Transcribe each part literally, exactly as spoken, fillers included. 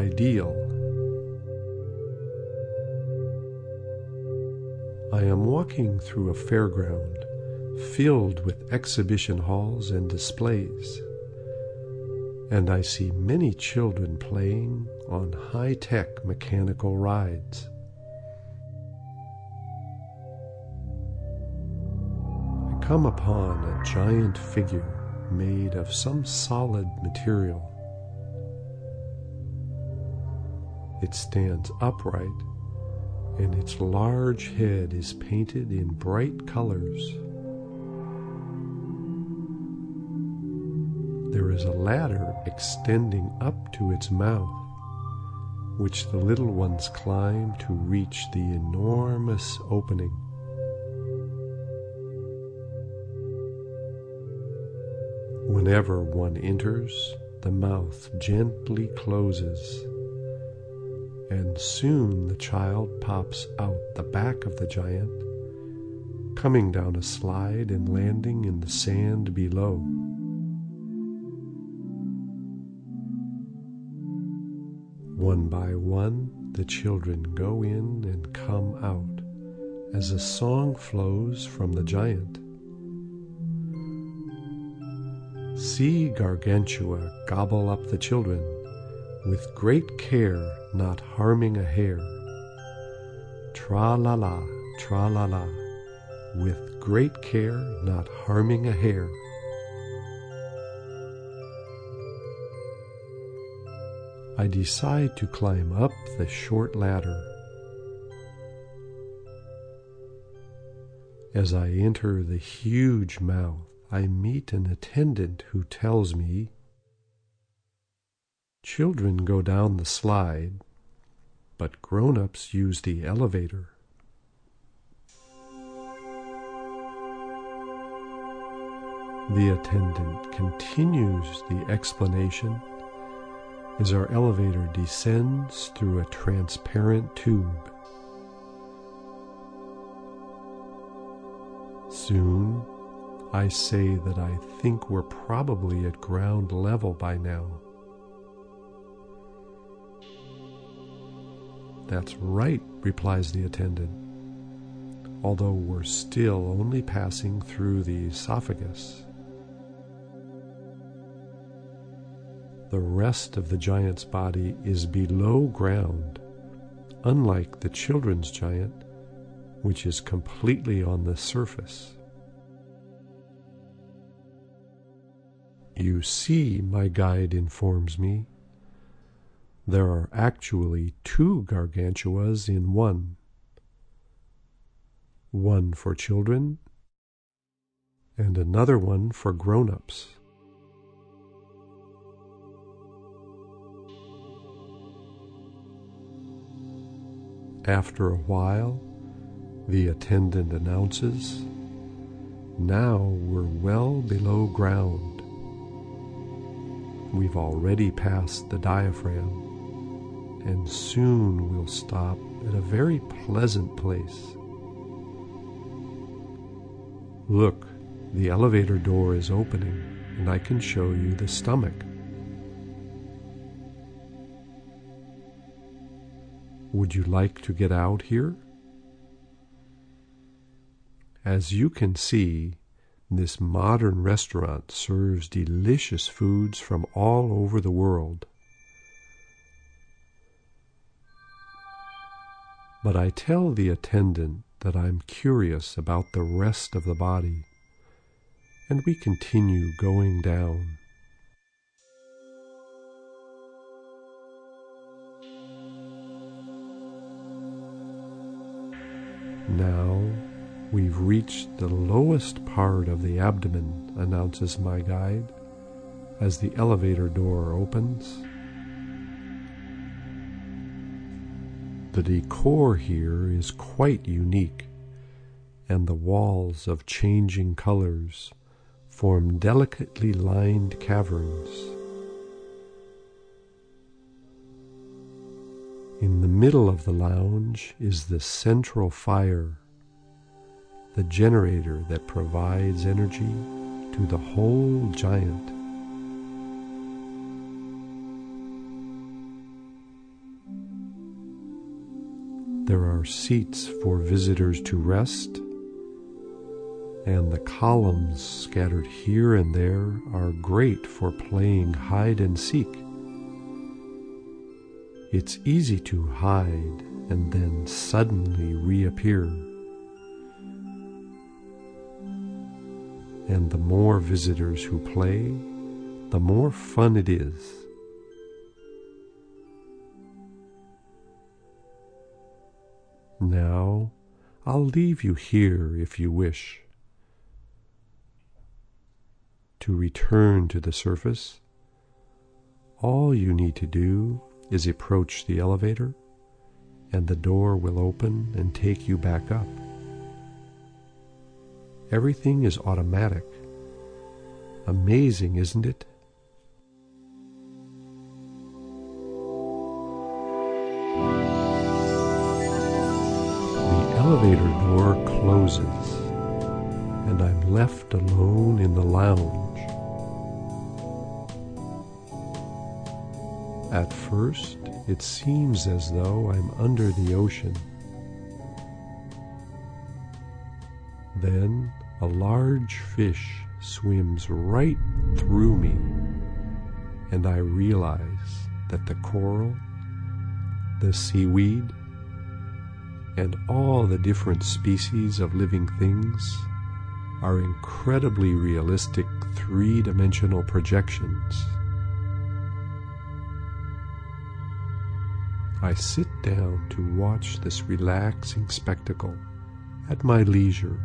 ideal. I am walking through a fairground filled with exhibition halls and displays, and I see many children playing on high-tech mechanical rides. I come upon a giant figure made of some solid material. It stands upright, and its large head is painted in bright colors. There is a ladder extending up to its mouth, which the little ones climb to reach the enormous opening. Whenever one enters, the mouth gently closes, and soon the child pops out the back of the giant, coming down a slide and landing in the sand below. One by one, the children go in and come out as a song flows from the giant. See Gargantua gobble up the children, with great care not harming a hair. Tra-la-la, tra-la-la, with great care not harming a hair. I decide to climb up the short ladder. As I enter the huge mouth, I meet an attendant who tells me, "Children go down the slide, but grown-ups use the elevator." The attendant continues the explanation as our elevator descends through a transparent tube. Soon, I say that I think we're probably at ground level by now. "That's right," replies the attendant, "although we're still only passing through the esophagus." The rest of the giant's body is below ground, unlike the children's giant, which is completely on the surface. "You see," my guide informs me, "there are actually two Gargantuas in one. One for children, and another one for grown-ups." After a while, the attendant announces, "Now we're well below ground. We've already passed the diaphragm, and soon we'll stop at a very pleasant place. Look, the elevator door is opening, and I can show you the stomach." "Would you like to get out here?" As you can see, this modern restaurant serves delicious foods from all over the world. But I tell the attendant that I'm curious about the rest of the body, and we continue going down. "Now we've reached the lowest part of the abdomen," announces my guide, as the elevator door opens. The decor here is quite unique, and the walls of changing colors form delicately lined caverns. In the middle of the lounge is the central fire, the generator that provides energy to the whole giant. There are seats for visitors to rest, and the columns scattered here and there are great for playing hide and seek. It's easy to hide and then suddenly reappear. And the more visitors who play, the more fun it is. Now, I'll leave you here if you wish. To return to the surface, all you need to do is approach the elevator, and the door will open and take you back up. Everything is automatic. Amazing, isn't it? The elevator door closes, and I'm left alone in the lounge. At first, it seems as though I'm under the ocean. Then a large fish swims right through me, and I realize that the coral, the seaweed, and all the different species of living things are incredibly realistic three-dimensional projections. I sit down to watch this relaxing spectacle at my leisure.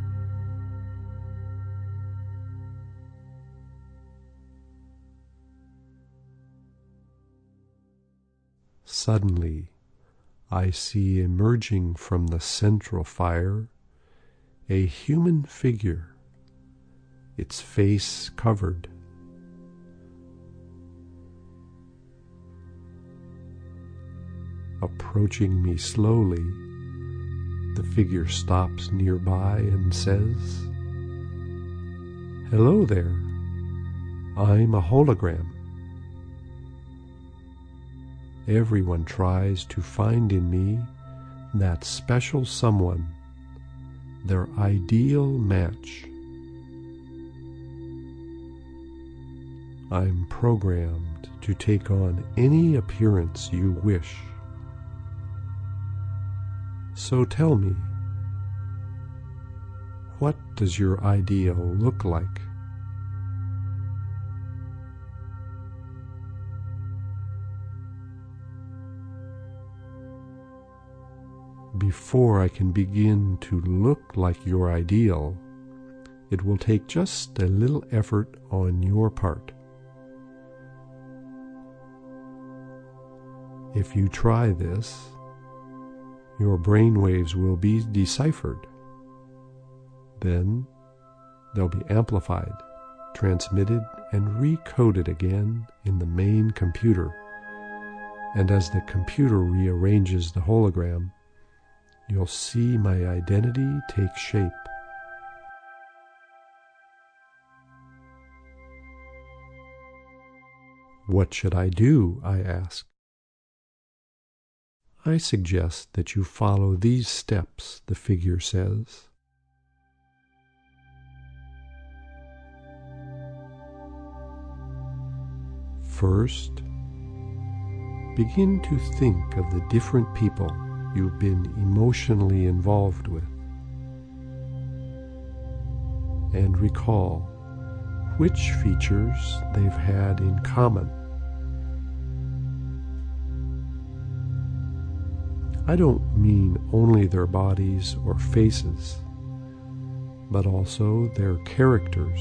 Suddenly, I see emerging from the central fire a human figure, its face covered. Approaching me slowly, the figure stops nearby and says, "Hello there, I'm a hologram." Everyone tries to find in me that special someone, their ideal match. I'm programmed to take on any appearance you wish. So tell me, what does your ideal look like? Before I can begin to look like your ideal, it will take just a little effort on your part. If you try this, your brainwaves will be deciphered. Then they'll be amplified, transmitted, and recoded again in the main computer. And as the computer rearranges the hologram, you'll see my identity take shape. What should I do? I ask. I suggest that you follow these steps, the figure says. First, begin to think of the different people you've been emotionally involved with, and recall which features they've had in common. I don't mean only their bodies or faces, but also their characters.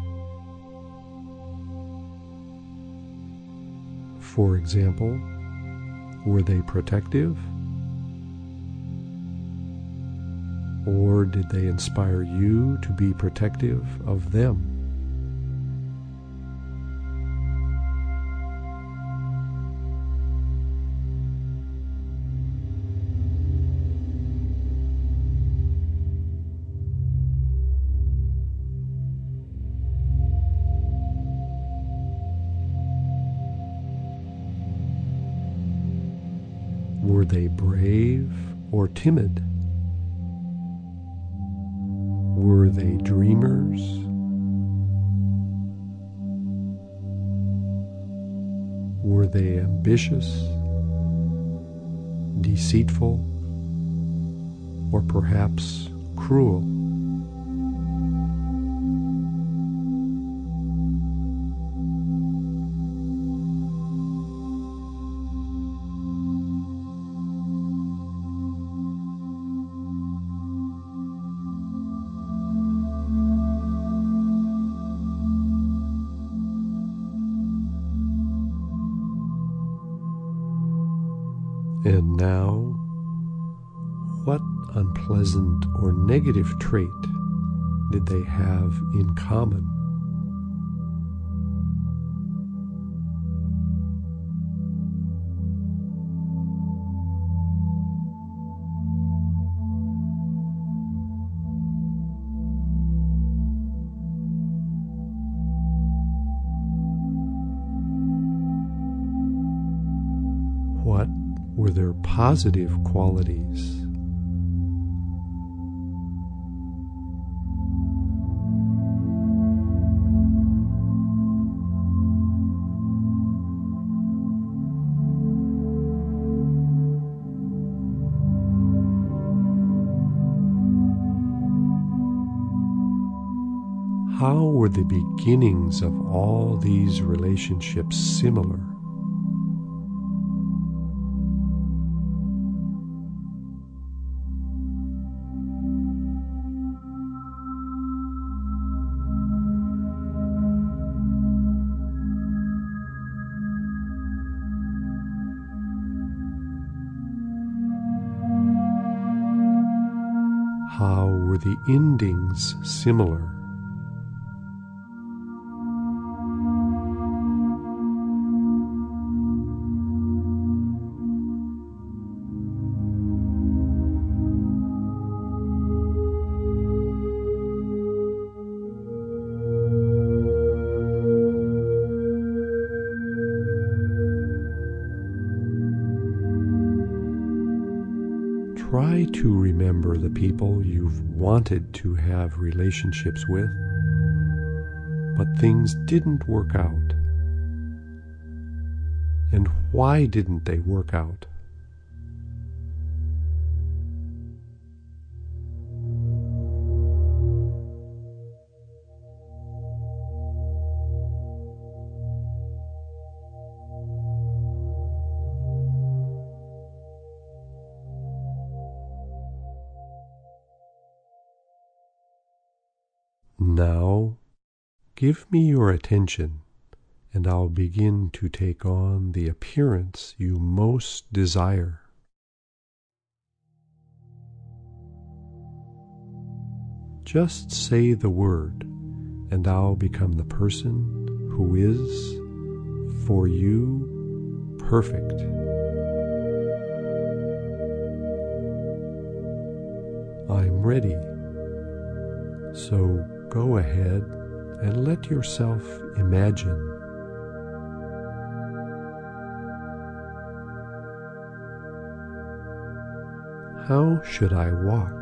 For example, were they protective? Or did they inspire you to be protective of them? Were they brave or timid? Were they dreamers? Were they ambitious, deceitful, or perhaps cruel? And now, what unpleasant or negative trait did they have in common? What were their positive qualities? How were the beginnings of all these relationships similar? How were the endings similar? Try to remember the people you've wanted to have relationships with, but things didn't work out. And why didn't they work out? Now, give me your attention, and I'll begin to take on the appearance you most desire. Just say the word, and I'll become the person who is, for you, perfect. I'm ready. So go ahead and let yourself imagine. How should I walk?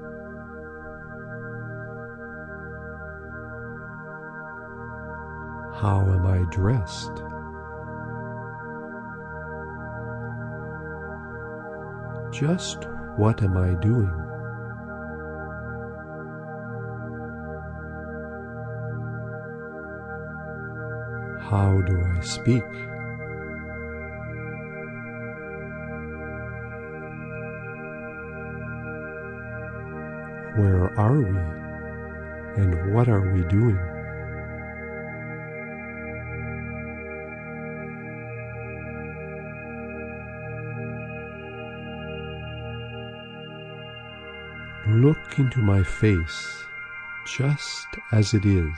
How am I dressed? Just what am I doing? How do I speak? Where are we, and what are we doing? Look into my face, just as it is.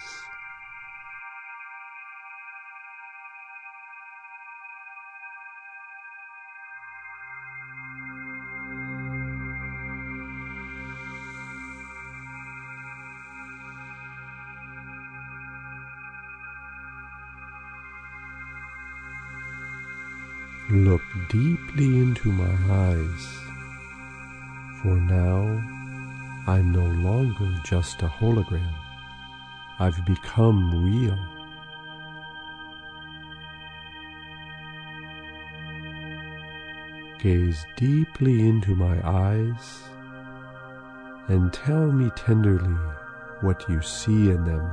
Look deeply into my eyes, for now I'm no longer just a hologram. I've become real. Gaze deeply into my eyes and tell me tenderly what you see in them.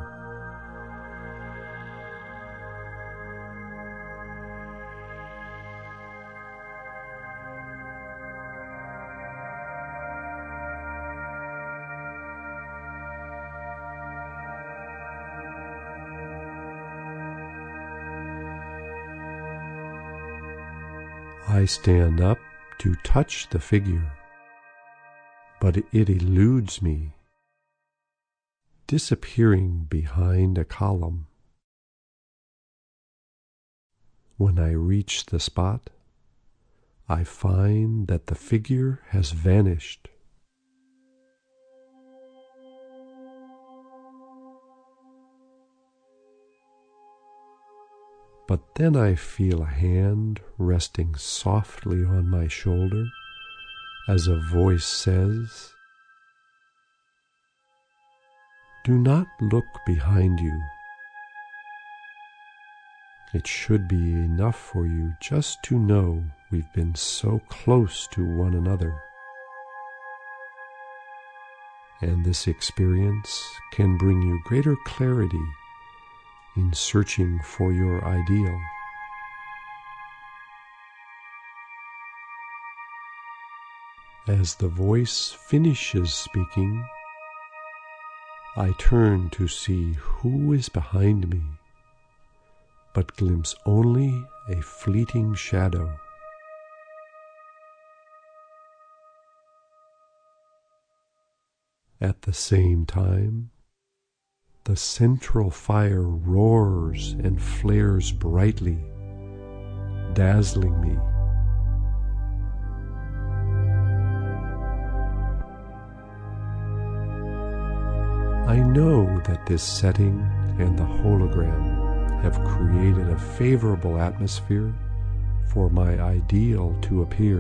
I stand up to touch the figure, but it eludes me, disappearing behind a column. When I reach the spot, I find that the figure has vanished. But then I feel a hand resting softly on my shoulder as a voice says, "Do not look behind you. It should be enough for you just to know we've been so close to one another. And this experience can bring you greater clarity in searching for your ideal." As the voice finishes speaking, I turn to see who is behind me, but glimpse only a fleeting shadow. At the same time, the central fire roars and flares brightly, dazzling me. I know that this setting and the hologram have created a favorable atmosphere for my ideal to appear.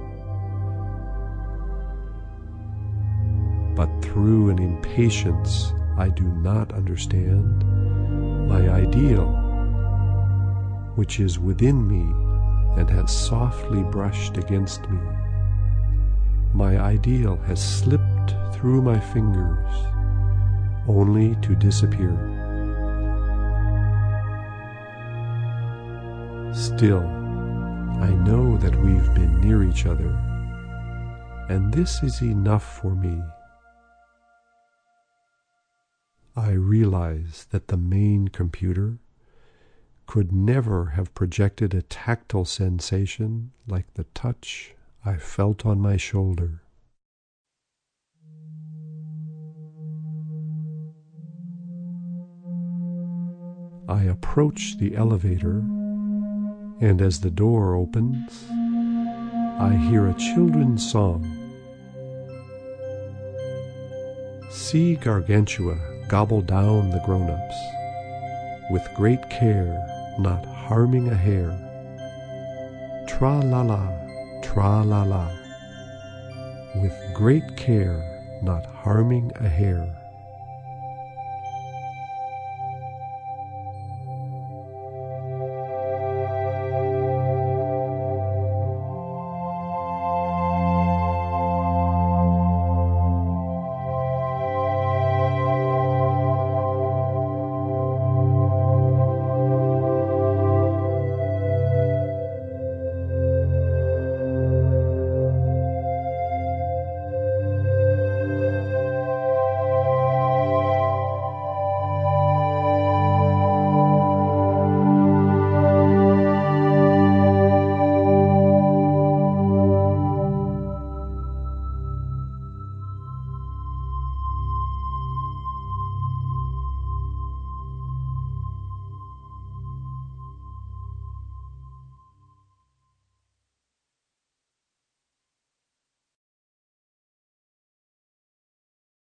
But through an impatience I do not understand, my ideal, which is within me and has softly brushed against me, my ideal has slipped through my fingers, only to disappear. Still, I know that we've been near each other, and this is enough for me. I realize that the main computer could never have projected a tactile sensation like the touch I felt on my shoulder. I approach the elevator, and as the door opens, I hear a children's song. See Gargantua gobble down the grown-ups, with great care, not harming a hair. Tra-la-la, tra-la-la, with great care, not harming a hair.